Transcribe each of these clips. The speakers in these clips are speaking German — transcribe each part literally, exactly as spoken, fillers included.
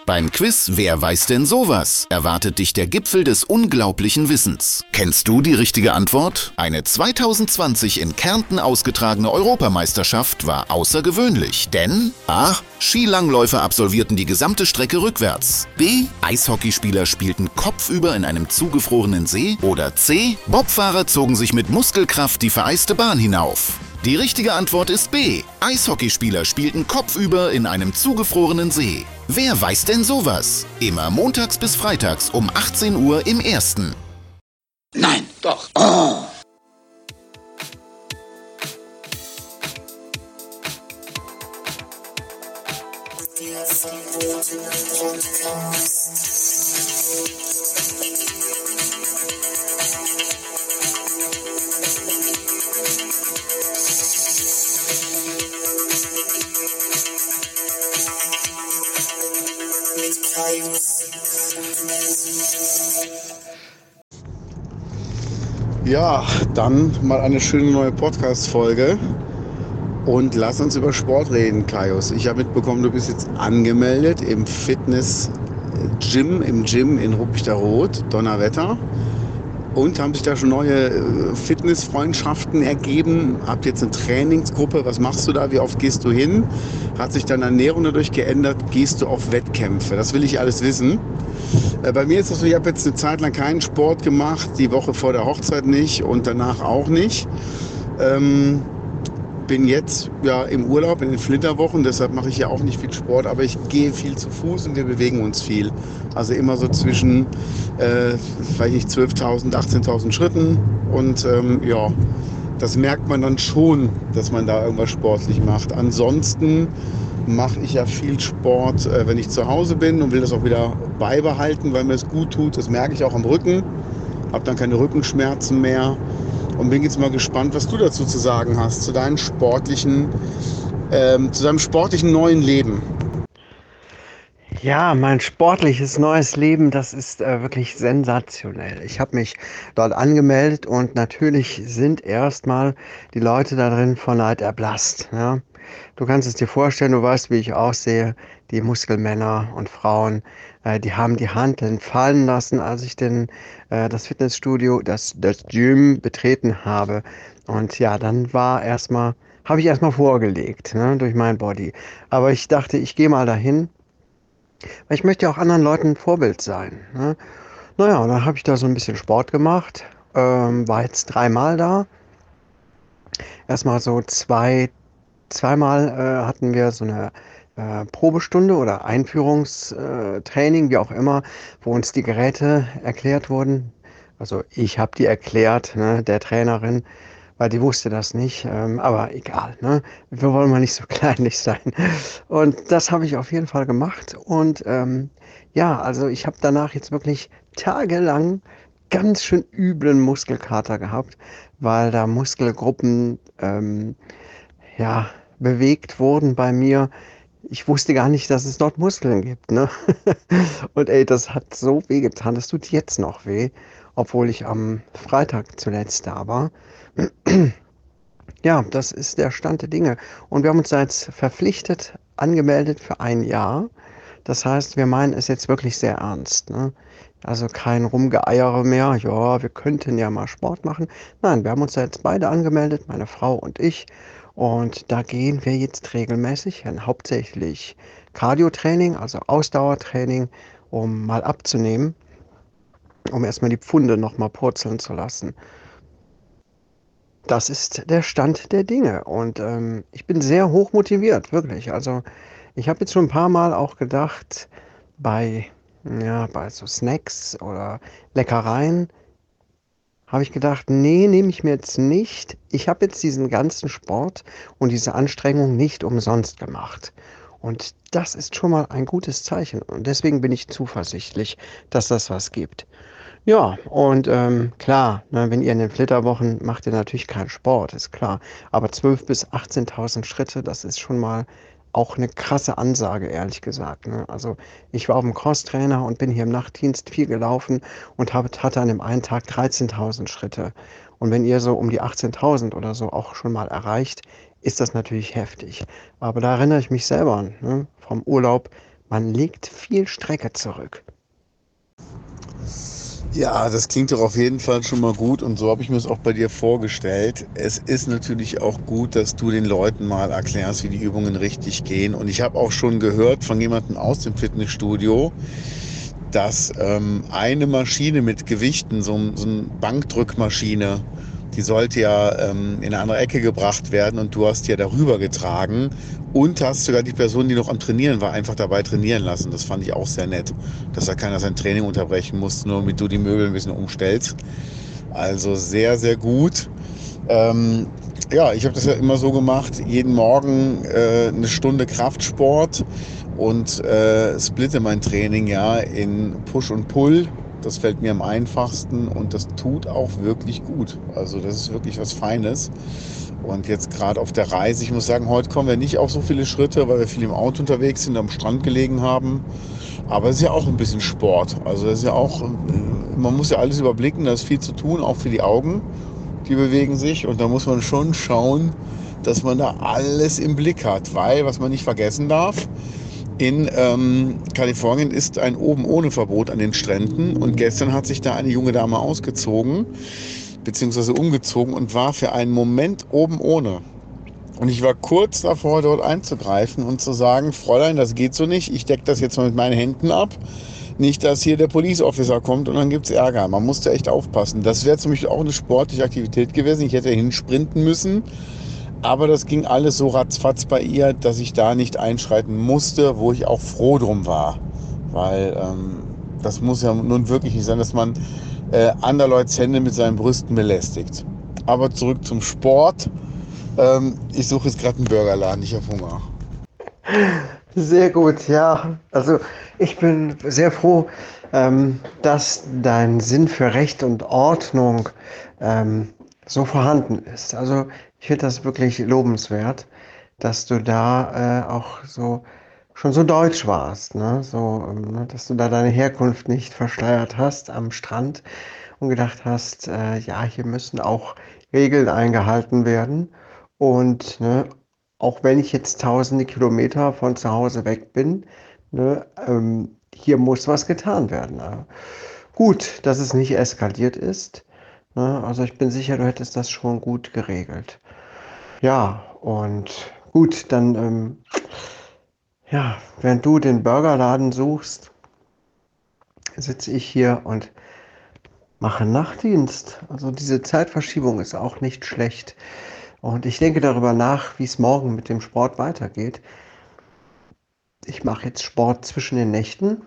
Beim Quiz Wer weiß denn sowas? Erwartet dich der Gipfel des unglaublichen Wissens. Kennst du die richtige Antwort? Eine zweitausendzwanzig in Kärnten ausgetragene Europameisterschaft war außergewöhnlich, denn A. Skilangläufer absolvierten die gesamte Strecke rückwärts. B. Eishockeyspieler spielten kopfüber in einem zugefrorenen See. Oder C. Bobfahrer zogen sich mit Muskelkraft die vereiste Bahn hinauf. Die richtige Antwort ist B. Eishockeyspieler spielten kopfüber in einem zugefrorenen See. Wer weiß denn sowas? Immer montags bis freitags um achtzehn Uhr im Ersten. Nein, doch. Oh. Ja, dann mal eine schöne neue Podcast-Folge und lass uns über Sport reden, Kaius. Ich habe mitbekommen, du bist jetzt angemeldet im Fitness-Gym, im Gym in Ruppichteroth, Donnerwetter. Und haben sich da schon neue Fitnessfreundschaften ergeben? Habt jetzt eine Trainingsgruppe? Was machst du da? Wie oft gehst du hin? Hat sich deine Ernährung dadurch geändert? Gehst du auf Wettkämpfe? Das will ich alles wissen. Bei mir ist es so, ich habe jetzt eine Zeit lang keinen Sport gemacht, die Woche vor der Hochzeit nicht und danach auch nicht. Ähm, bin jetzt ja im Urlaub in den Flitterwochen, deshalb mache ich ja auch nicht viel Sport, aber ich gehe viel zu Fuß und wir bewegen uns viel. Also immer so zwischen äh, weiß ich, zwölftausend, achtzehntausend Schritten und ähm, ja, das merkt man dann schon, dass man da irgendwas sportlich macht. Ansonsten mache ich ja viel Sport, äh, wenn ich zu Hause bin und will das auch wieder beibehalten, weil mir es gut tut. Das merke ich auch am Rücken, habe dann keine Rückenschmerzen mehr. Und bin jetzt mal gespannt, was du dazu zu sagen hast, zu deinem sportlichen, ähm, zu deinem sportlichen neuen Leben. Ja, mein sportliches neues Leben, das ist äh, wirklich sensationell. Ich habe mich dort angemeldet und natürlich sind erstmal die Leute da drin vor Neid erblasst. Ja? Du kannst es dir vorstellen, du weißt, wie ich aussehe. Die Muskelmänner und Frauen, äh, die haben die Hanteln fallen lassen, als ich den, äh, das Fitnessstudio, das, das Gym betreten habe. Und ja, dann war erstmal, habe ich erstmal vorgelegt, ne, durch mein Body. Aber ich dachte, ich gehe mal dahin, weil ich möchte ja auch anderen Leuten ein Vorbild sein. Ne? Naja, und dann habe ich da so ein bisschen Sport gemacht, ähm, war jetzt dreimal da. Erstmal so zwei, zweimal äh, hatten wir so eine äh, Probestunde oder Einführungstraining, wie auch immer, wo uns die Geräte erklärt wurden. Also ich habe die erklärt, ne, der Trainerin, weil die wusste das nicht. Ähm, aber egal, ne? Wir wollen mal nicht so kleinlich sein. Und das habe ich auf jeden Fall gemacht. Und ähm, ja, also ich habe danach jetzt wirklich tagelang ganz schön üblen Muskelkater gehabt, weil da Muskelgruppen ähm, ja, bewegt wurden bei mir. Ich wusste gar nicht, dass es dort Muskeln gibt, ne? Und ey, das hat so weh getan. Das tut jetzt noch weh, obwohl ich am Freitag zuletzt da war. Ja, das ist der Stand der Dinge. Und wir haben uns da jetzt verpflichtet, angemeldet für ein Jahr. Das heißt, wir meinen es jetzt wirklich sehr ernst, ne? Also kein Rumgeeiere mehr, ja, wir könnten ja mal Sport machen. Nein, wir haben uns da jetzt beide angemeldet, meine Frau und ich. Und da gehen wir jetzt regelmäßig hin, hauptsächlich Cardio-Training, also Ausdauertraining, um mal abzunehmen, um erstmal die Pfunde nochmal purzeln zu lassen. Das ist der Stand der Dinge und ähm, ich bin sehr hoch motiviert, wirklich. Also ich habe jetzt schon ein paar Mal auch gedacht, bei, ja, bei so Snacks oder Leckereien, habe ich gedacht, nee, nehme ich mir jetzt nicht. Ich habe jetzt diesen ganzen Sport und diese Anstrengung nicht umsonst gemacht. Und das ist schon mal ein gutes Zeichen. Und deswegen bin ich zuversichtlich, dass das was gibt. Ja, und ähm, klar, ne, wenn ihr in den Flitterwochen macht ihr natürlich keinen Sport, ist klar. Aber zwölftausend bis achtzehntausend Schritte, das ist schon mal auch eine krasse Ansage, ehrlich gesagt. Ne? Also ich war auf dem Crosstrainer und bin hier im Nachtdienst viel gelaufen und hab, hatte an dem einen Tag dreizehntausend Schritte. Und wenn ihr so um die achtzehntausend oder so auch schon mal erreicht, ist das natürlich heftig. Aber da erinnere ich mich selber an, ne? Vom Urlaub Man legt viel Strecke zurück. Ja, das klingt doch auf jeden Fall schon mal gut und so habe ich mir es auch bei dir vorgestellt. Es ist natürlich auch gut, dass du den Leuten mal erklärst, wie die Übungen richtig gehen. Und ich habe auch schon gehört von jemandem aus dem Fitnessstudio, dass ähm, eine Maschine mit Gewichten, so, ein- so eine Bankdrückmaschine, die sollte ja ähm, in eine andere Ecke gebracht werden und du hast die ja darüber getragen und hast sogar die Person, die noch am Trainieren war, einfach dabei trainieren lassen. Das fand ich auch sehr nett, dass da keiner sein Training unterbrechen musste, nur damit du die Möbel ein bisschen umstellst. Also sehr, sehr gut. Ähm, ja, ich habe das ja immer so gemacht, jeden Morgen äh, eine Stunde Kraftsport und äh, splitte mein Training ja in Push und Pull. Das fällt mir am einfachsten und das tut auch wirklich gut. Also das ist wirklich was Feines. Und jetzt gerade auf der Reise, ich muss sagen, heute kommen wir nicht auf so viele Schritte, weil wir viel im Auto unterwegs sind, am Strand gelegen haben. Aber es ist ja auch ein bisschen Sport. Also das ist ja auch, äh, man muss ja alles überblicken, da ist viel zu tun, auch für die Augen. Die bewegen sich und da muss man schon schauen, dass man da alles im Blick hat. Weil, was man nicht vergessen darf, in ähm, Kalifornien ist ein Oben-ohne-Verbot an den Stränden und gestern hat sich da eine junge Dame ausgezogen bzw. umgezogen und war für einen Moment oben ohne. Und ich war kurz davor, dort einzugreifen und zu sagen, Fräulein, das geht so nicht, ich decke das jetzt mal mit meinen Händen ab. Nicht, dass hier der Police Officer kommt und dann gibt es Ärger. Man musste echt aufpassen. Das wäre zum Beispiel auch eine sportliche Aktivität gewesen. Ich hätte hinsprinten müssen. Aber das ging alles so ratzfatz bei ihr, dass ich da nicht einschreiten musste, wo ich auch froh drum war. Weil ähm, das muss ja nun wirklich nicht sein, dass man äh, anderer Leute's Hände mit seinen Brüsten belästigt. Aber zurück zum Sport. Ähm, ich suche jetzt gerade einen Burgerladen. Ich habe Hunger. Sehr gut, ja. Also ich bin sehr froh, ähm, dass dein Sinn für Recht und Ordnung ähm, so vorhanden ist. Also ich finde das wirklich lobenswert, dass du da äh, auch so schon so deutsch warst, ne? So, ähm, ne, dass du da deine Herkunft nicht verschleiert hast am Strand und gedacht hast, äh, ja, hier müssen auch Regeln eingehalten werden. Und ne, auch wenn ich jetzt tausende Kilometer von zu Hause weg bin, ne, ähm, hier muss was getan werden. Ne? Gut, dass es nicht eskaliert ist. Ne? Also ich bin sicher, du hättest das schon gut geregelt. Ja, und gut, dann, ähm, ja, während du den Burgerladen suchst, sitze ich hier und mache Nachtdienst. Also diese Zeitverschiebung ist auch nicht schlecht. Und ich denke darüber nach, wie es morgen mit dem Sport weitergeht. Ich mache jetzt Sport zwischen den Nächten.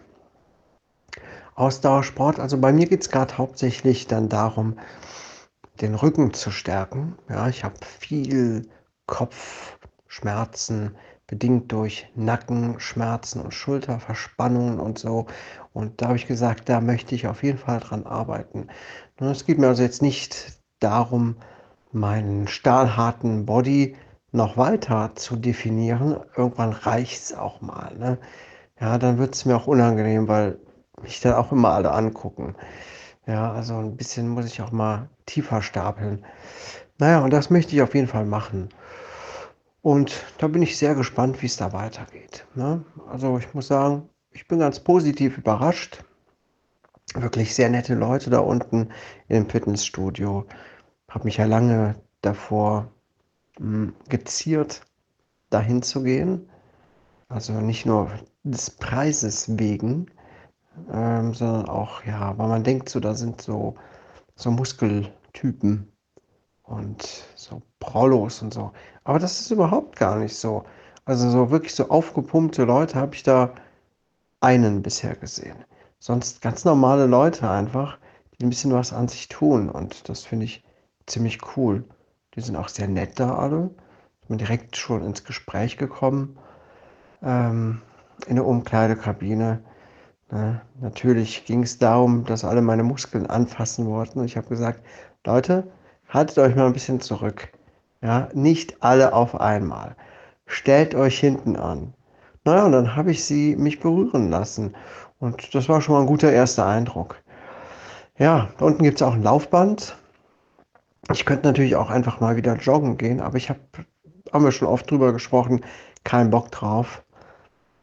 Ausdauersport, also bei mir geht es gerade hauptsächlich dann darum, den Rücken zu stärken. Ja, ich habe viel Kopfschmerzen, bedingt durch Nackenschmerzen und Schulterverspannungen und so. Und da habe ich gesagt, da möchte ich auf jeden Fall dran arbeiten. Ne, Es geht mir also jetzt nicht darum, meinen stahlharten Body noch weiter zu definieren. Irgendwann reicht es auch mal. Ne? Ja, dann wird es mir auch unangenehm, weil mich dann auch immer alle angucken. Ja, also ein bisschen muss ich auch mal tiefer stapeln. Naja, und das möchte ich auf jeden Fall machen. Und da bin ich sehr gespannt, wie es da weitergeht. Ne? Also ich muss sagen, ich bin ganz positiv überrascht. Wirklich sehr nette Leute da unten im Fitnessstudio. Habe mich ja lange davor mh, geziert, dahin zu gehen. Also nicht nur des Preises wegen, ähm, sondern auch, ja, weil man denkt so, da sind so, so Muskeltypen und so Prollos und so. Aber das ist überhaupt gar nicht so. Also so wirklich so aufgepumpte Leute habe ich da einen bisher gesehen. Sonst ganz normale Leute einfach, die ein bisschen was an sich tun. Und das finde ich ziemlich cool. Die sind auch sehr nett da alle. Ich bin direkt schon ins Gespräch gekommen, ähm, in der Umkleidekabine. Ne? Natürlich ging es darum, dass alle meine Muskeln anfassen wollten. Und ich habe gesagt, Leute, haltet euch mal ein bisschen zurück. Ja, nicht alle auf einmal. Stellt euch hinten an. Naja, und dann habe ich sie mich berühren lassen. Und das war schon mal ein guter erster Eindruck. Ja, da unten gibt es auch ein Laufband. Ich könnte natürlich auch einfach mal wieder joggen gehen, aber ich habe, haben wir schon oft drüber gesprochen, keinen Bock drauf.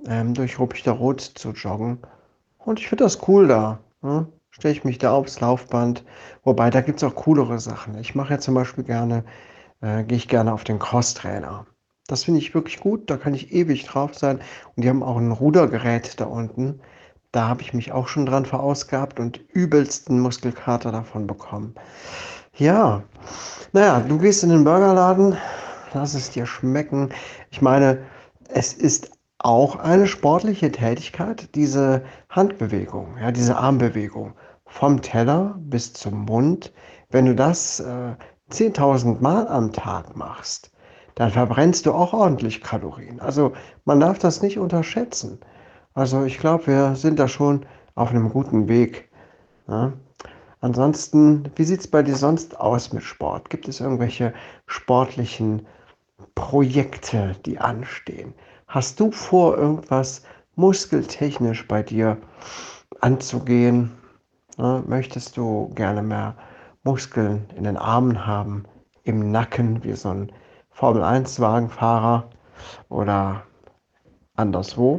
ähm, durch Ruppichter Rot zu joggen. Und ich finde das cool da. Ne? Stelle ich mich da aufs Laufband. Wobei, da gibt es auch coolere Sachen. Ich mache ja zum Beispiel gerne, äh, gehe ich gerne auf den Crosstrainer. Das finde ich wirklich gut. Da kann ich ewig drauf sein. Und die haben auch ein Rudergerät da unten. Da habe ich mich auch schon dran verausgabt und übelsten Muskelkater davon bekommen. Ja, naja, du gehst in den Burgerladen, lass es dir schmecken. Ich meine, es ist auch eine sportliche Tätigkeit, diese Handbewegung, ja, diese Armbewegung vom Teller bis zum Mund. Wenn du das äh, zehntausend Mal am Tag machst, dann verbrennst du auch ordentlich Kalorien. Also man darf das nicht unterschätzen. Also ich glaube, wir sind da schon auf einem guten Weg. Ja? Ansonsten, wie sieht es bei dir sonst aus mit Sport? Gibt es irgendwelche sportlichen Projekte, die anstehen? Hast du vor, irgendwas muskeltechnisch bei dir anzugehen? Ne? Möchtest du gerne mehr Muskeln in den Armen haben, im Nacken, wie so ein Formel eins Wagenfahrer oder anderswo?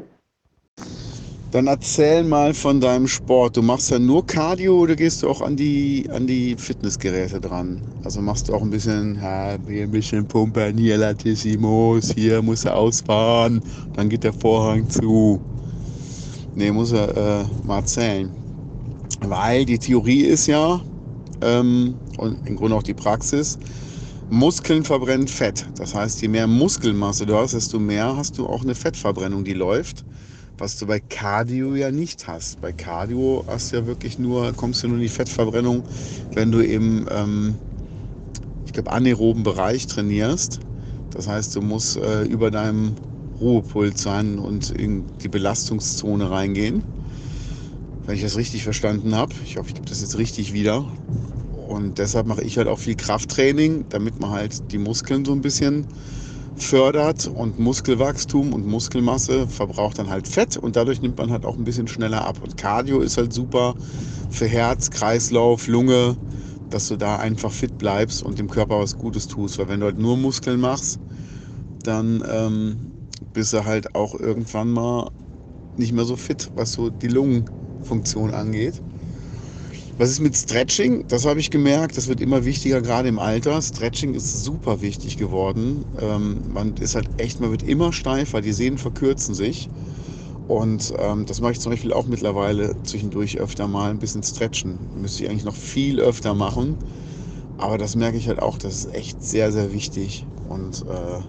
Dann erzähl mal von deinem Sport. Du machst ja nur Cardio oder gehst du auch an die, an die Fitnessgeräte dran? Also machst du auch ein bisschen, ja, hier ein bisschen Pumpen, hier Latissimus, hier muss er ausfahren, dann geht der Vorhang zu. Nee, muss er äh, mal erzählen. Weil die Theorie ist ja, ähm, und im Grunde auch die Praxis, Muskeln verbrennen Fett. Das heißt, je mehr Muskelmasse du hast, desto mehr hast du auch eine Fettverbrennung, die läuft. Was du bei Cardio ja nicht hast. Bei Cardio hast du ja wirklich nur, kommst du nur in die Fettverbrennung, wenn du im, ähm, ich glaube, anaeroben Bereich trainierst. Das heißt, du musst äh, über deinem Ruhepuls sein und in die Belastungszone reingehen. Wenn ich das richtig verstanden habe. Ich hoffe, ich gebe das jetzt richtig wieder. Und deshalb mache ich halt auch viel Krafttraining, damit man halt die Muskeln so ein bisschen fördert, und Muskelwachstum und Muskelmasse verbraucht dann halt Fett und dadurch nimmt man halt auch ein bisschen schneller ab. Und Cardio ist halt super für Herz, Kreislauf, Lunge, dass du da einfach fit bleibst und dem Körper was Gutes tust. Weil wenn du halt nur Muskeln machst, dann ähm, bist du halt auch irgendwann mal nicht mehr so fit, was so die Lungenfunktion angeht. Was ist mit Stretching? Das habe ich gemerkt, das wird immer wichtiger, gerade im Alter. Stretching ist super wichtig geworden. Ähm, man ist halt echt, man wird immer steifer, die Sehnen verkürzen sich. Und ähm, das mache ich zum Beispiel auch mittlerweile zwischendurch öfter mal, ein bisschen stretchen. Müsste ich eigentlich noch viel öfter machen. Aber das merke ich halt auch, das ist echt sehr, sehr wichtig. Und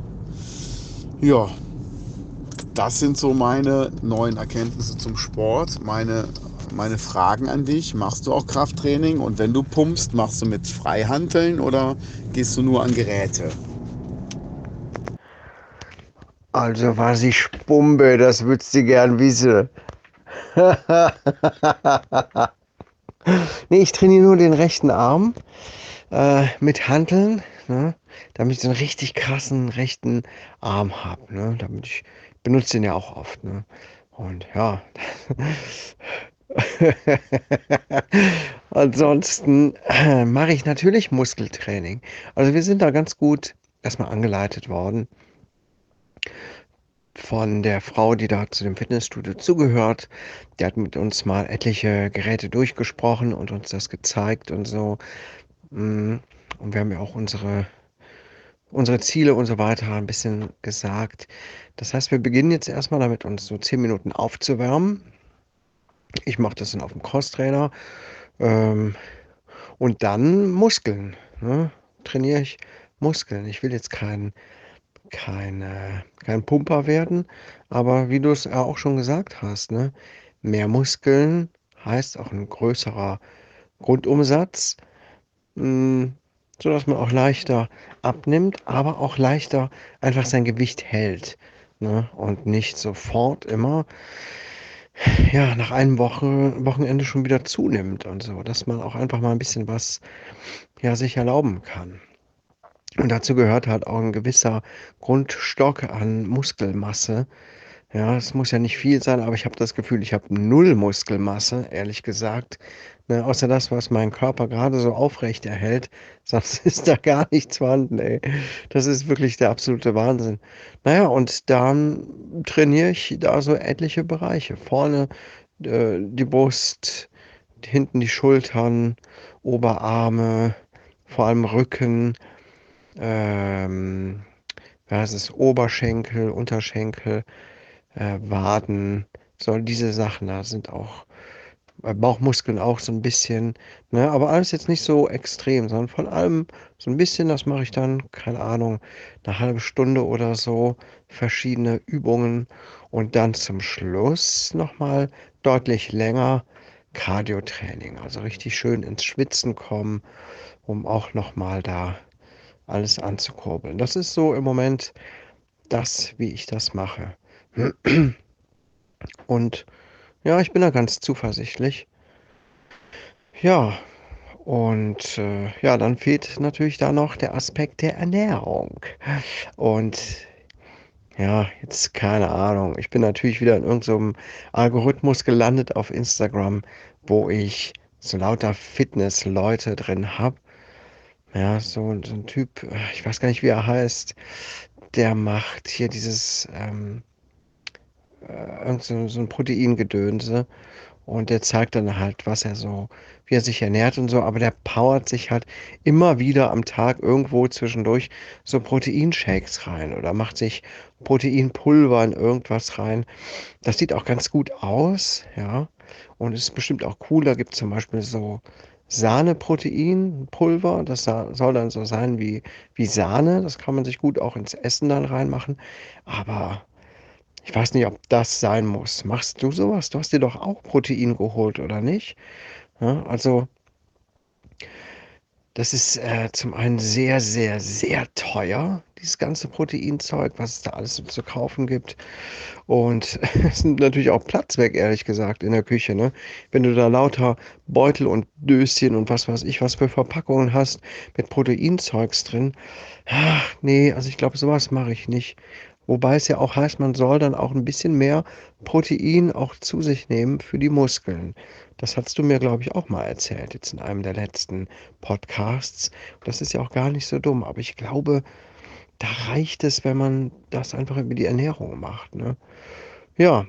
äh, ja, das sind so meine neuen Erkenntnisse zum Sport, meine, meine Fragen an dich. Machst du auch Krafttraining? Und wenn du pumpst, machst du mit Freihanteln oder gehst du nur an Geräte? Also was ich spumpe, das würdest du gern wissen. Nee, ich trainiere nur den rechten Arm äh, mit Hanteln, ne, damit ich so einen richtig krassen rechten Arm habe. Ne, damit ich benutze den ja auch oft. Ne, und ja. Ansonsten äh, mache ich natürlich Muskeltraining. Also wir sind da ganz gut erstmal angeleitet worden von der Frau, die da zu dem Fitnessstudio zugehört. Die hat mit uns mal etliche Geräte durchgesprochen und uns das gezeigt und so. Mm, Und wir haben ja auch unsere, unsere Ziele und so weiter ein bisschen gesagt. Das heißt, wir beginnen jetzt erstmal damit, uns so zehn Minuten aufzuwärmen. Ich mache das dann auf dem Crosstrainer. Ähm, und dann Muskeln. Ne? Trainiere ich Muskeln. Ich will jetzt kein, kein, äh, kein Pumper werden, aber wie du es ja auch schon gesagt hast, ne? Mehr Muskeln heißt auch ein größerer Grundumsatz, mh, sodass man auch leichter abnimmt, aber auch leichter einfach sein Gewicht hält. Ne? Und nicht sofort immer, ja, nach einem Woche, Wochenende schon wieder zunimmt und so, dass man auch einfach mal ein bisschen was, ja, sich erlauben kann. Und dazu gehört halt auch ein gewisser Grundstock an Muskelmasse. Ja, es muss ja nicht viel sein, aber ich habe das Gefühl, ich habe null Muskelmasse, ehrlich gesagt. Ne, außer das, was meinen Körper gerade so aufrecht erhält, sonst ist da gar nichts vorhanden, ey. Das ist wirklich der absolute Wahnsinn. Na ja, und dann trainiere ich da so etliche Bereiche. Vorne, äh, die Brust, hinten die Schultern, Oberarme, vor allem Rücken, ähm, ja, es ist Oberschenkel, Unterschenkel, äh, Waden, so diese Sachen da sind auch äh, Bauchmuskeln auch so ein bisschen, ne? Aber alles jetzt nicht so extrem, sondern von allem so ein bisschen. Das mache ich dann, keine Ahnung, eine halbe Stunde oder so, verschiedene Übungen und dann zum Schluss noch mal deutlich länger Cardiotraining, also richtig schön ins Schwitzen kommen, um auch noch mal da alles anzukurbeln. Das ist so im Moment das, wie ich das mache. Und ja, ich bin da ganz zuversichtlich. Ja, und, äh, ja, dann fehlt natürlich da noch der Aspekt der Ernährung. Und ja, jetzt keine Ahnung. Ich bin natürlich wieder in irgend so 'nem Algorithmus gelandet auf Instagram, wo ich so lauter Fitnessleute drin habe. Ja, so 'n so 'n Typ, äh, ich weiß gar nicht, wie er heißt, der macht hier dieses, ähm, äh, irgend so so 'n Proteingedönse. Und der zeigt dann halt, was er so wie er sich ernährt und so, aber der powert sich halt immer wieder am Tag irgendwo zwischendurch so Proteinshakes rein oder macht sich Proteinpulver in irgendwas rein. Das sieht auch ganz gut aus, ja, und ist bestimmt auch cool. Da gibt's zum Beispiel so Sahneproteinpulver, das sa soll dann so sein wie wie Sahne. Das kann man sich gut auch ins Essen dann reinmachen, aber ich weiß nicht, ob das sein muss. Machst du sowas? Du hast dir doch auch Protein geholt, oder nicht? Ja, also, das ist, äh, zum einen sehr, sehr, sehr teuer, dieses ganze Proteinzeug, was es da alles so zu kaufen gibt. Und es nimmt natürlich auch Platz weg, ehrlich gesagt, in der Küche, ne? Wenn du da lauter Beutel und Döschen und was weiß ich was für Verpackungen hast mit Proteinzeugs drin. Ach, ne, also ich glaube, sowas mache ich nicht. Wobei es ja auch heißt, man soll dann auch ein bisschen mehr Protein auch zu sich nehmen für die Muskeln. Das hattest du mir, glaube ich, auch mal erzählt jetzt in einem der letzten Podcasts. Das ist ja auch gar nicht so dumm, aber ich glaube, da reicht es, wenn man das einfach über die Ernährung macht, ne? Ja,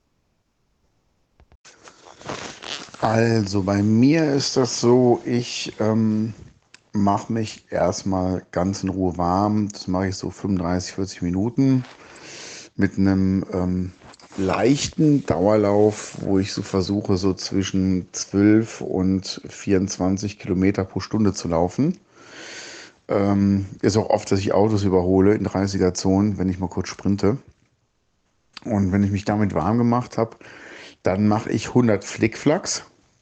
Also bei mir ist das so, ich ähm, mache mich erstmal ganz in Ruhe warm. Das mache ich so fünfunddreißig, vierzig Minuten mit einem ähm, leichten Dauerlauf, wo ich so versuche, so zwischen zwölf und vierundzwanzig Kilometer pro Stunde zu laufen. Ähm, ist auch oft, dass ich Autos überhole in dreißiger-Zonen, wenn ich mal kurz sprinte. Und wenn ich mich damit warm gemacht habe, dann mache ich hundert Flickflacks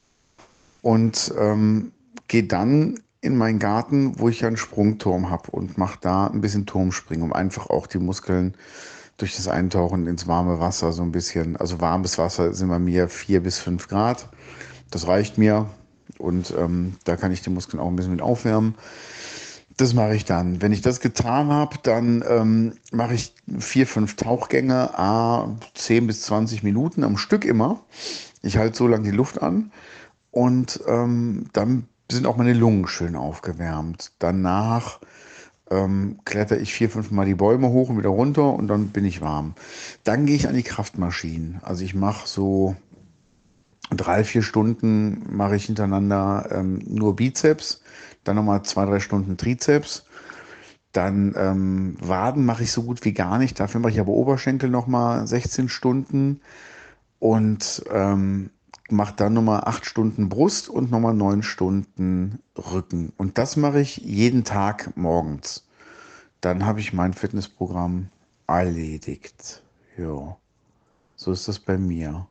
und ähm, gehe dann in meinen Garten, wo ich ja einen Sprungturm habe und mache da ein bisschen Turmspringen, um einfach auch die Muskeln durch das Eintauchen ins warme Wasser so ein bisschen, also warmes Wasser sind bei mir vier bis fünf Grad. Das reicht mir und ähm, da kann ich die Muskeln auch ein bisschen mit aufwärmen. Das mache ich dann. Wenn ich das getan habe, dann ähm, mache ich vier, fünf Tauchgänge, a zehn bis zwanzig Minuten am Stück immer. Ich halte so lange die Luft an und ähm, dann sind auch meine Lungen schön aufgewärmt. Danach ähm, kletter ich vier, fünf Mal die Bäume hoch und wieder runter und dann bin ich warm. Dann gehe ich an die Kraftmaschinen. Also ich mache so drei, vier Stunden mache ich hintereinander ähm, nur Bizeps, dann nochmal zwei, drei Stunden Trizeps. Dann ähm, Waden mache ich so gut wie gar nicht. Dafür mache ich aber Oberschenkel nochmal sechzehn Stunden und ähm, mache dann nochmal acht Stunden Brust und nochmal neun Stunden Rücken. Und das mache ich jeden Tag morgens. Dann habe ich mein Fitnessprogramm erledigt. Ja, so ist das bei mir.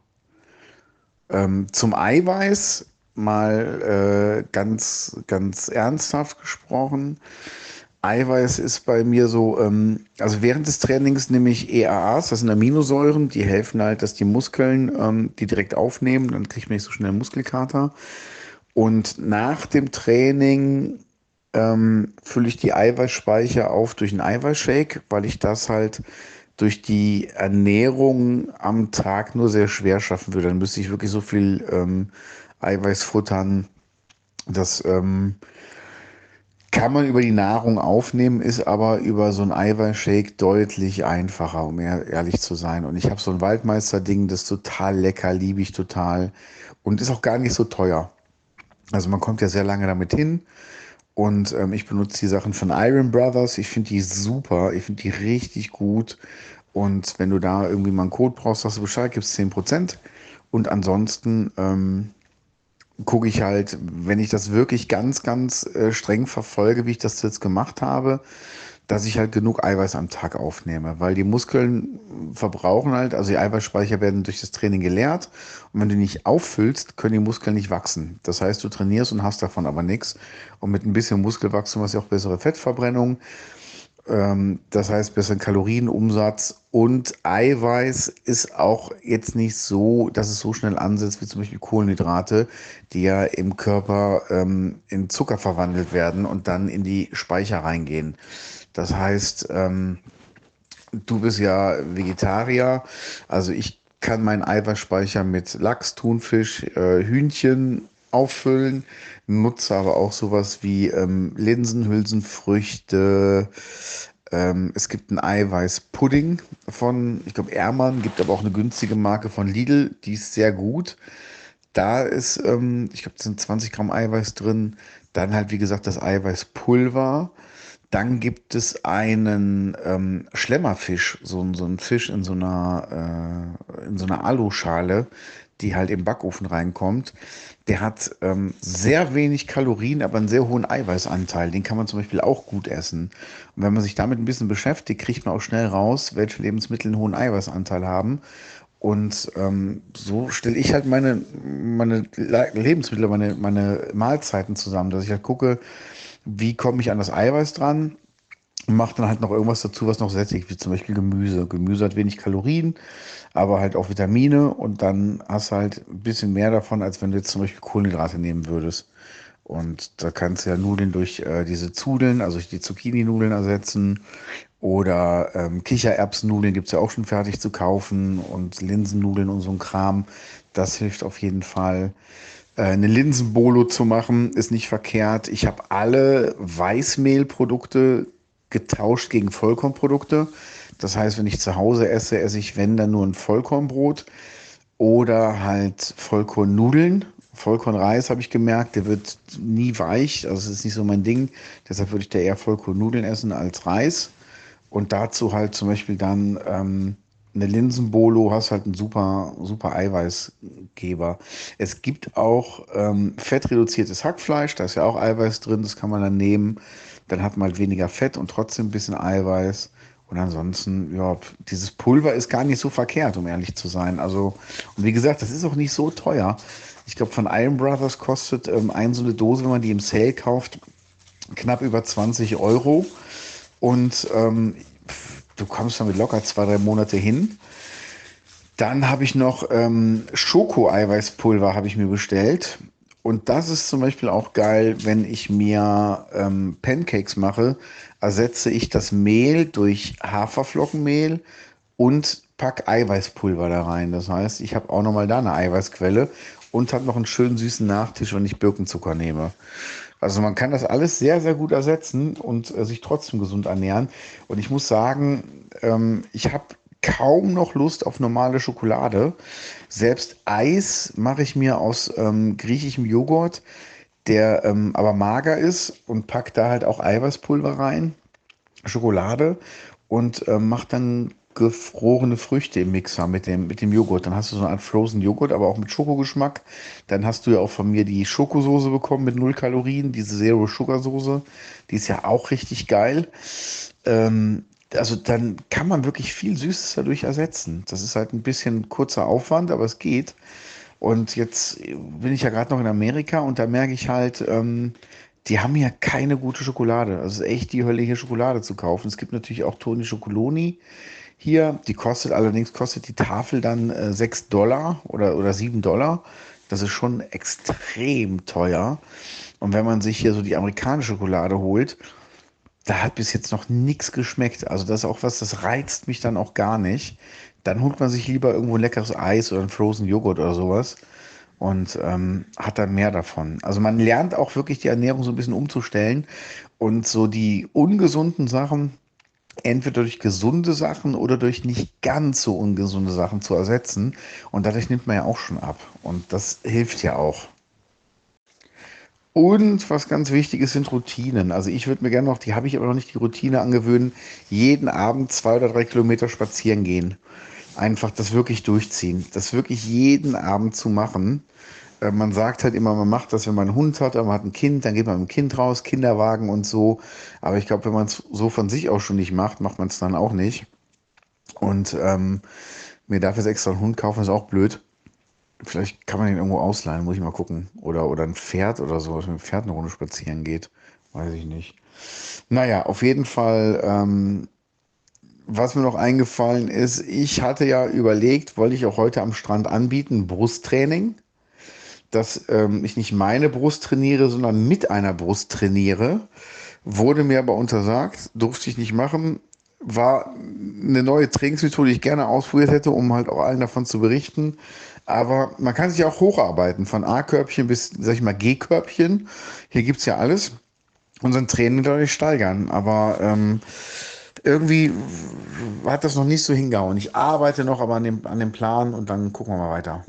Ähm, zum Eiweiß mal äh, ganz, ganz ernsthaft gesprochen. Eiweiß ist bei mir so, ähm, also während des Trainings nehme ich E A As, das sind Aminosäuren, die helfen halt, dass die Muskeln ähm, die direkt aufnehmen, dann kriegt man nicht so schnell einen Muskelkater. Und nach dem Training ähm, fülle ich die Eiweißspeicher auf durch einen Eiweißshake, weil ich das halt durch die Ernährung am Tag nur sehr schwer schaffen würde. Dann müsste ich wirklich so viel ähm, Eiweißfuttern. Das ähm, kann man über die Nahrung aufnehmen, ist aber über so ein Eiweißshake deutlich einfacher, um ehr- ehrlich zu sein. Und ich habe so ein Waldmeister-Ding, das ist total lecker, liebe ich total und ist auch gar nicht so teuer. Also man kommt ja sehr lange damit hin und ähm, ich benutze die Sachen von Iron Brothers. Ich finde die super, ich finde die richtig gut. Und wenn du da irgendwie mal einen Code brauchst, sagst du Bescheid, gibt's zehn Prozent. Und ansonsten ähm, gucke ich halt, wenn ich das wirklich ganz, ganz äh, streng verfolge, wie ich das jetzt gemacht habe, dass ich halt genug Eiweiß am Tag aufnehme, weil die Muskeln verbrauchen halt, also die Eiweißspeicher werden durch das Training geleert und wenn du nicht auffüllst, können die Muskeln nicht wachsen. Das heißt, du trainierst und hast davon aber nichts und mit ein bisschen Muskelwachstum hast du auch bessere Fettverbrennung, ähm, das heißt besseren Kalorienumsatz und Eiweiß ist auch jetzt nicht so, dass es so schnell ansetzt wie zum Beispiel Kohlenhydrate, die ja im Körper ähm, in Zucker verwandelt werden und dann in die Speicher reingehen. Das heißt, ähm, du bist ja Vegetarier, also ich kann meinen Eiweißspeicher mit Lachs, Thunfisch, äh, Hühnchen auffüllen, nutze aber auch sowas wie ähm, Linsen, Hülsenfrüchte. Ähm, es gibt einen Eiweißpudding von, ich glaube, Ehrmann, gibt aber auch eine günstige Marke von Lidl, die ist sehr gut. Da ist, ähm, ich glaube, es sind zwanzig Gramm Eiweiß drin. Dann halt, wie gesagt, das Eiweißpulver. Dann gibt es einen ähm, Schlemmerfisch, so, ein- so ein Fisch in so einer, äh, in so einer Aluschale, die halt im Backofen reinkommt. Der hat ähm, sehr wenig Kalorien, aber einen sehr hohen Eiweißanteil. Den kann man zum Beispiel auch gut essen. Und wenn man sich damit ein bisschen beschäftigt, kriegt man auch schnell raus, welche Lebensmittel einen hohen Eiweißanteil haben. Und ähm, so stelle ich halt meine, meine Le- Lebensmittel, meine, meine Mahlzeiten zusammen, dass ich halt gucke, wie komme ich an das Eiweiß dran und mache dann halt noch irgendwas dazu, was noch sättigt, wie zum Beispiel Gemüse. Gemüse hat wenig Kalorien, aber halt auch Vitamine und dann hast du halt ein bisschen mehr davon, als wenn du jetzt zum Beispiel Kohlenhydrate nehmen würdest. Und da kannst du ja Nudeln durch äh, diese Zudeln, also durch die Zucchini-Nudeln ersetzen. Oder ähm, Kichererbsennudeln gibt es ja auch schon fertig zu kaufen und Linsennudeln und so ein Kram. Das hilft auf jeden Fall. Äh, eine Linsenbolo zu machen, ist nicht verkehrt. Ich habe alle Weißmehlprodukte getauscht gegen Vollkornprodukte. Das heißt, wenn ich zu Hause esse, esse ich, wenn, dann nur ein Vollkornbrot oder halt Vollkornnudeln. Vollkornreis habe ich gemerkt, der wird nie weich, also es ist nicht so mein Ding. Deshalb würde ich da eher Vollkornnudeln essen als Reis. Und dazu halt zum Beispiel dann ähm, eine Linsenbolo, hast halt einen super, super Eiweißgeber. Es gibt auch ähm, fettreduziertes Hackfleisch, da ist ja auch Eiweiß drin, das kann man dann nehmen. Dann hat man halt weniger Fett und trotzdem ein bisschen Eiweiß. Und ansonsten, ja, dieses Pulver ist gar nicht so verkehrt, um ehrlich zu sein. Also, und wie gesagt, das ist auch nicht so teuer. Ich glaube, von Iron Brothers kostet ähm, ein so eine Dose, wenn man die im Sale kauft, knapp über zwanzig Euro. Und ähm, du kommst damit locker zwei, drei Monate hin. Dann habe ich noch ähm, Schoko-Eiweißpulver habe ich mir bestellt. Und das ist zum Beispiel auch geil, wenn ich mir ähm, Pancakes mache, ersetze ich das Mehl durch Haferflockenmehl und pack Eiweißpulver da rein. Das heißt, ich habe auch nochmal da eine Eiweißquelle und habe noch einen schönen süßen Nachtisch, wenn ich Birkenzucker nehme. Also man kann das alles sehr, sehr gut ersetzen und äh, sich trotzdem gesund ernähren. Und ich muss sagen, ähm, ich habe kaum noch Lust auf normale Schokolade. Selbst Eis mache ich mir aus ähm, griechischem Joghurt, der ähm, aber mager ist und pack da halt auch Eiweißpulver rein, Schokolade und ähm, mach dann gefrorene Früchte im Mixer mit dem, mit dem Joghurt. Dann hast du so eine Art Frozen Joghurt, aber auch mit Schokogeschmack. Dann hast du ja auch von mir die Schokosoße bekommen mit null Kalorien, diese Zero Sugar Soße. Die ist ja auch richtig geil. Ähm, also dann kann man wirklich viel Süßes dadurch ersetzen. Das ist halt ein bisschen kurzer Aufwand, aber es geht. Und jetzt bin ich ja gerade noch in Amerika und da merke ich halt, ähm, die haben hier keine gute Schokolade. Also es ist echt die Hölle, hier Schokolade zu kaufen. Es gibt natürlich auch Toni Chocoloni hier. Die kostet allerdings, kostet die Tafel dann äh, sechs Dollar oder, oder sieben Dollar. Das ist schon extrem teuer. Und wenn man sich hier so die amerikanische Schokolade holt, da hat bis jetzt noch nichts geschmeckt. Also das ist auch was, das reizt mich dann auch gar nicht. Dann holt man sich lieber irgendwo ein leckeres Eis oder ein Frozen Joghurt oder sowas. und ähm, hat dann mehr davon. Also man lernt auch wirklich die Ernährung so ein bisschen umzustellen und so die ungesunden Sachen entweder durch gesunde Sachen oder durch nicht ganz so ungesunde Sachen zu ersetzen. Und dadurch nimmt man ja auch schon ab. Und das hilft ja auch. Und was ganz wichtig ist, sind Routinen. Also ich würde mir gerne noch, die habe ich aber noch nicht, die Routine angewöhnen, jeden Abend zwei oder drei Kilometer spazieren gehen. Einfach das wirklich durchziehen. Das wirklich jeden Abend zu machen. Äh, Man sagt halt immer, man macht das, wenn man einen Hund hat, aber man hat ein Kind, dann geht man mit dem Kind raus, Kinderwagen und so. Aber ich glaube, wenn man es so von sich aus schon nicht macht, macht man es dann auch nicht. Und ähm, mir darf jetzt extra einen Hund kaufen, ist auch blöd. Vielleicht kann man den irgendwo ausleihen, muss ich mal gucken. Oder, oder ein Pferd oder so, dass mit dem Pferd eine Runde spazieren geht. Weiß ich nicht. Naja, auf jeden Fall, ähm, was mir noch eingefallen ist, ich hatte ja überlegt, wollte ich auch heute am Strand anbieten, Brusttraining, dass ähm, ich nicht meine Brust trainiere, sondern mit einer Brust trainiere. Wurde mir aber untersagt, durfte ich nicht machen. War eine neue Trainingsmethode, die ich gerne ausprobiert hätte, um halt auch allen davon zu berichten. Aber man kann sich auch hocharbeiten, von A-Körbchen bis, sag ich mal, G-Körbchen. Hier gibt es ja alles. Unseren Training dadurch steigern. Aber ähm, irgendwie hat das noch nicht so hingehauen. Ich arbeite noch aber an dem, an dem Plan und dann gucken wir mal weiter.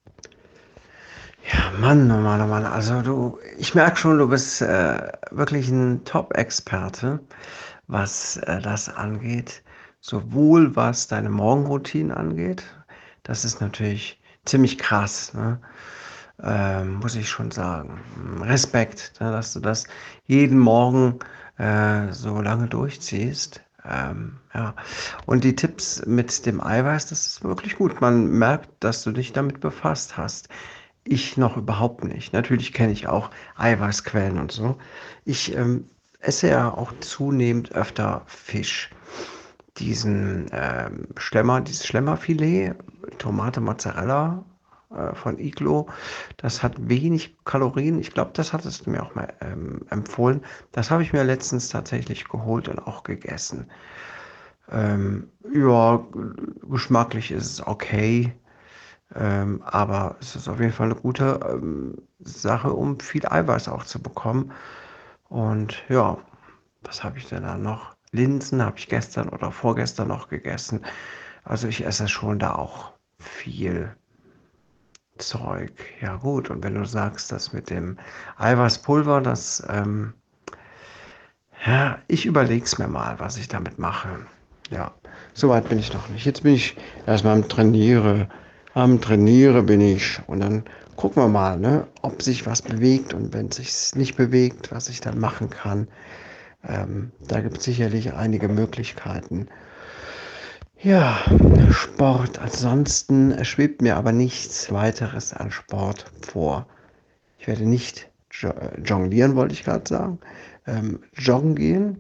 Ja, Mann, oh Mann, oh Mann. Also du, ich merke schon, du bist äh, wirklich ein Top-Experte, was äh, das angeht. Sowohl was deine Morgenroutine angeht. Das ist natürlich ziemlich krass, ne? Ähm, muss ich schon sagen. Respekt, ne, dass du das jeden Morgen äh, so lange durchziehst. Ähm, ja. Und die Tipps mit dem Eiweiß, das ist wirklich gut. Man merkt, dass du dich damit befasst hast. Ich noch überhaupt nicht. Natürlich kenne ich auch Eiweißquellen und so. Ich ähm, esse ja auch zunehmend öfter Fisch. Diesen ähm, Schlemmer, dieses Schlemmerfilet, Tomate Mozzarella äh, von Iglo, das hat wenig Kalorien. Ich glaube, das hattest du mir auch mal ähm, empfohlen. Das habe ich mir letztens tatsächlich geholt und auch gegessen. Ähm, ja, geschmacklich ist es okay. Ähm, aber es ist auf jeden Fall eine gute ähm, Sache, um viel Eiweiß auch zu bekommen. Und ja, was habe ich denn da noch? Linsen habe ich gestern oder vorgestern noch gegessen. Also ich esse schon da auch viel Zeug. Ja gut, und wenn du sagst, das mit dem Eiweißpulver, das, ähm, ja, ich überlege es mir mal, was ich damit mache. Ja, soweit bin ich noch nicht. Jetzt bin ich erstmal am Trainiere. Am Trainiere bin ich. Und dann gucken wir mal, ne, ob sich was bewegt. Und wenn es sich nicht bewegt, was ich dann machen kann. Ähm, da gibt es sicherlich einige Möglichkeiten. Ja, Sport. Ansonsten schwebt mir aber nichts weiteres an Sport vor. Ich werde nicht jo jonglieren, wollte ich gerade sagen. Ähm, joggen gehen.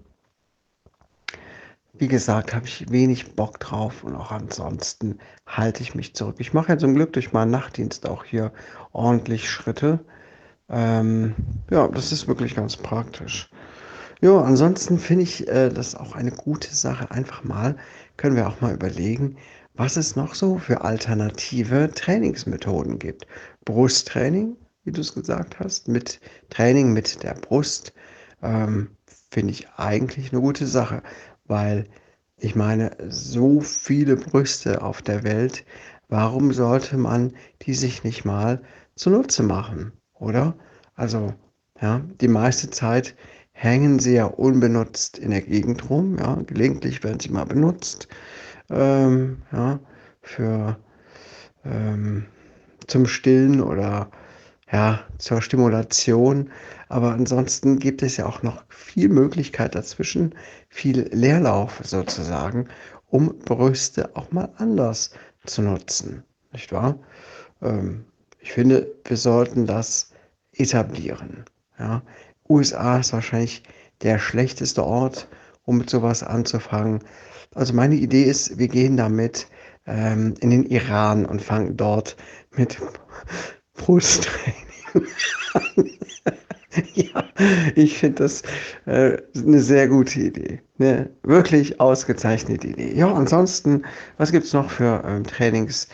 Wie gesagt, habe ich wenig Bock drauf und auch ansonsten halte ich mich zurück. Ich mache ja zum Glück durch meinen Nachtdienst auch hier ordentlich Schritte. Ähm, ja, das ist wirklich ganz praktisch. Ja, ansonsten finde ich äh, das auch eine gute Sache. Einfach mal, können wir auch mal überlegen, was es noch so für alternative Trainingsmethoden gibt. Brusttraining, wie du es gesagt hast, mit Training mit der Brust, ähm, finde ich eigentlich eine gute Sache, weil ich meine, so viele Brüste auf der Welt, warum sollte man die sich nicht mal zunutze machen, oder? Also, ja, die meiste Zeit hängen sie ja unbenutzt in der Gegend rum. Ja, gelegentlich werden sie mal benutzt, ähm, ja, für ähm, zum Stillen oder ja, zur Stimulation. Aber ansonsten gibt es ja auch noch viel Möglichkeit dazwischen, viel Leerlauf sozusagen, um Brüste auch mal anders zu nutzen, nicht wahr? Ähm, ich finde, wir sollten das etablieren. Ja. U S A ist wahrscheinlich der schlechteste Ort, um mit sowas anzufangen. Also meine Idee ist, wir gehen damit ähm, in den Iran und fangen dort mit Brusttraining an. Ja, ich finde das äh, eine sehr gute Idee. Eine wirklich ausgezeichnete Idee. Ja, ansonsten, was gibt es noch für ähm, Trainingsmethoden?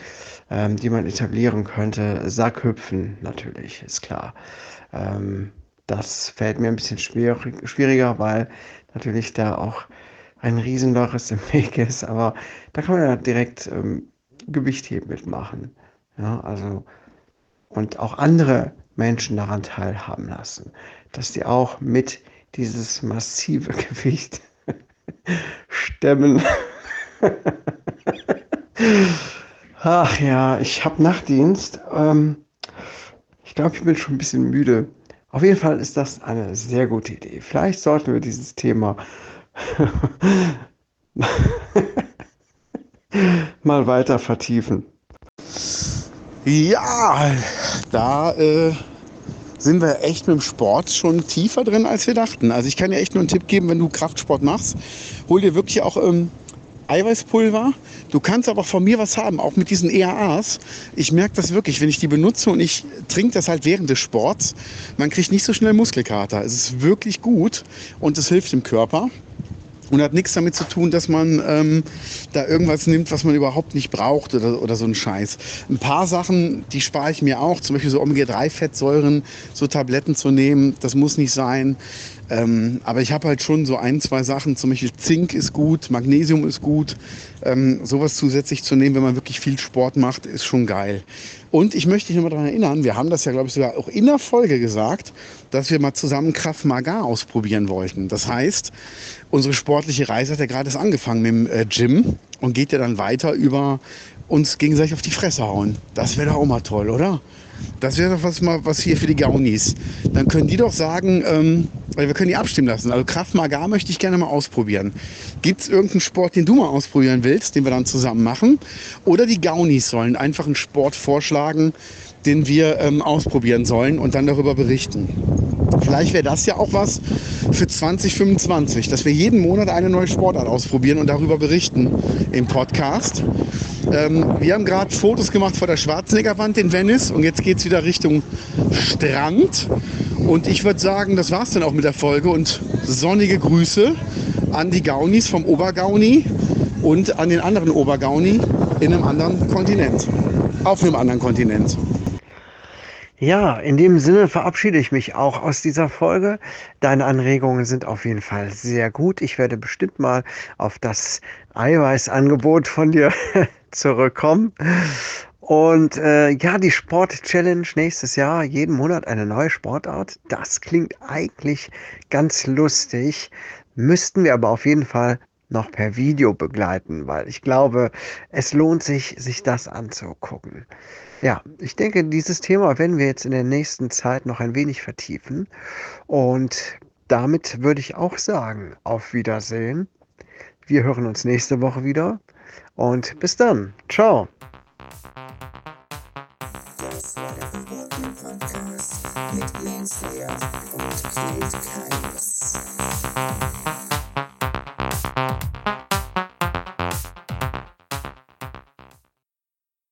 ähm, die man etablieren könnte. Sackhüpfen natürlich, ist klar. Ähm, das fällt mir ein bisschen schwierig, schwieriger, weil natürlich da auch ein Riesenloch ist im Weg ist, aber da kann man ja direkt ähm, Gewichtheben mitmachen. Ja, also und auch andere Menschen daran teilhaben lassen, dass die auch mit dieses massive Gewicht stemmen. Ach ja, ich habe Nachtdienst. Ähm, ich glaube, ich bin schon ein bisschen müde. Auf jeden Fall ist das eine sehr gute Idee. Vielleicht sollten wir dieses Thema mal weiter vertiefen. Ja, da äh, sind wir echt mit dem Sport schon tiefer drin, als wir dachten. Also ich kann dir echt nur einen Tipp geben, wenn du Kraftsport machst, hol dir wirklich auch ähm, Eiweißpulver. Du kannst aber auch von mir was haben, auch mit diesen E A As. Ich merke das wirklich, wenn ich die benutze und ich trinke das halt während des Sports. Man kriegt nicht so schnell Muskelkater. Es ist wirklich gut und es hilft dem Körper. Und hat nichts damit zu tun, dass man ähm, da irgendwas nimmt, was man überhaupt nicht braucht oder, oder so ein Scheiß. Ein paar Sachen, die spare ich mir auch, zum Beispiel so Omega drei Fettsäuren, so Tabletten zu nehmen, das muss nicht sein. Ähm, aber ich habe halt schon so ein, zwei Sachen, zum Beispiel Zink ist gut, Magnesium ist gut. Ähm, sowas zusätzlich zu nehmen, wenn man wirklich viel Sport macht, ist schon geil. Und ich möchte dich nochmal daran erinnern, wir haben das ja, glaube ich, sogar auch in der Folge gesagt, dass wir mal zusammen Krav Maga ausprobieren wollten. Das heißt, unsere sportliche Reise hat ja gerade erst angefangen mit dem äh, Gym und geht ja dann weiter über uns gegenseitig auf die Fresse hauen. Das wäre doch auch mal toll, oder? Das wäre doch was, mal, was hier für die Gaunis. Dann können die doch sagen, ähm, weil wir können die abstimmen lassen. Also Krav Maga möchte ich gerne mal ausprobieren. Gibt es irgendeinen Sport, den du mal ausprobieren willst, den wir dann zusammen machen? Oder die Gaunis sollen einfach einen Sport vorschlagen, den wir ähm, ausprobieren sollen und dann darüber berichten. Vielleicht wäre das ja auch was für zwanzig fünfundzwanzig, dass wir jeden Monat eine neue Sportart ausprobieren und darüber berichten im Podcast. Ähm, wir haben gerade Fotos gemacht vor der Schwarzeneggerwand in Venice und jetzt geht es wieder Richtung Strand. Und ich würde sagen, das war's dann auch mit der Folge und sonnige Grüße an die Gaunis vom Obergauni und an den anderen Obergauni in einem anderen Kontinent. Auf einem anderen Kontinent. Ja, in dem Sinne verabschiede ich mich auch aus dieser Folge. Deine Anregungen sind auf jeden Fall sehr gut. Ich werde bestimmt mal auf das Eiweißangebot von dir zurückkommen. Und äh, ja, die Sport-Challenge nächstes Jahr, jeden Monat eine neue Sportart. Das klingt eigentlich ganz lustig. Müssten wir aber auf jeden Fall noch per Video begleiten, weil ich glaube, es lohnt sich, sich das anzugucken. Ja, ich denke, dieses Thema werden wir jetzt in der nächsten Zeit noch ein wenig vertiefen. Und damit würde ich auch sagen, auf Wiedersehen. Wir hören uns nächste Woche wieder. Und bis dann. Ciao. Das war der Podcast mit Lance Lear und Kate Kaius.